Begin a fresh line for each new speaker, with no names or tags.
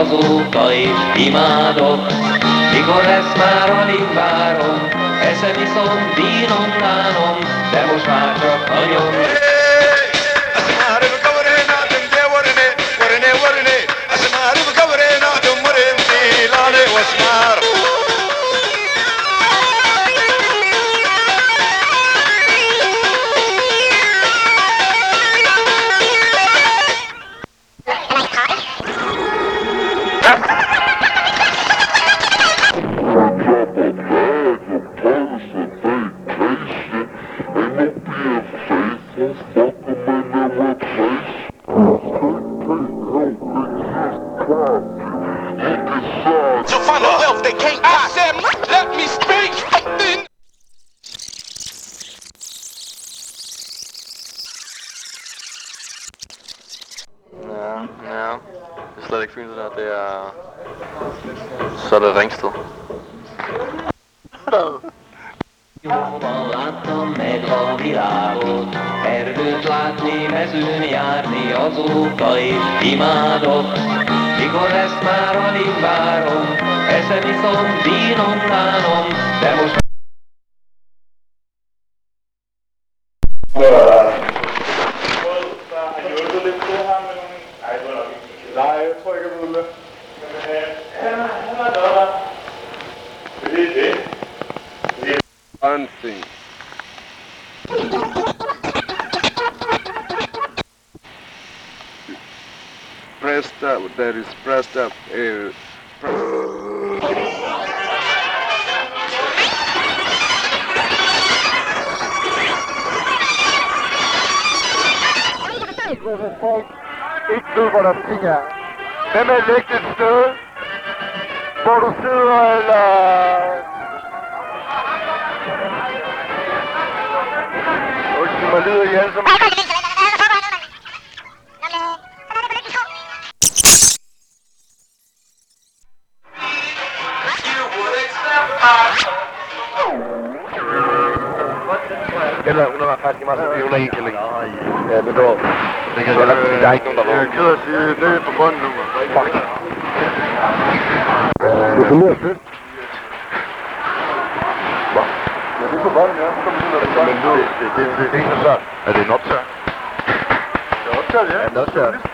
azóta is imádok. Mikor lesz már alig várom, eszem iszom, dínom, nánom, de most már csak nagyon.
To find a wealth they can't buy. I said, let me speak.
Ja. Dus dat ik vind dat det er... Så er det Ringsted.
Jóval láttam meg a világot, erdőt látni, mezőn járni, azóta is imádok. Mikor lesz már alig várom, eszem iszom, dínom, nánom, de most...
Nej, jeg tror ikke, jeg ved det. Men han er der. Det er det.
One thing. Pressed up, that is pressed up.
Hvis folk ikke ved, hvor der ting er. Hvad med at lægge et sted, hvor du sidder, eller... Undskyld mig, lyder I alle sammen? Eller hun er faktisk meget sådan, hun er ikke eller ja, men dog. Det kan der er ikke nogen, der var. Jeg er ked af at sige, det er på bunden nu. Fuck. Du får mere fedt. Hvad? Ja, det er på bunden, ja. Så kommer det sådan, men nu, det er ikke så svært. Er det en optør? Det er optør, ja. Er det optør?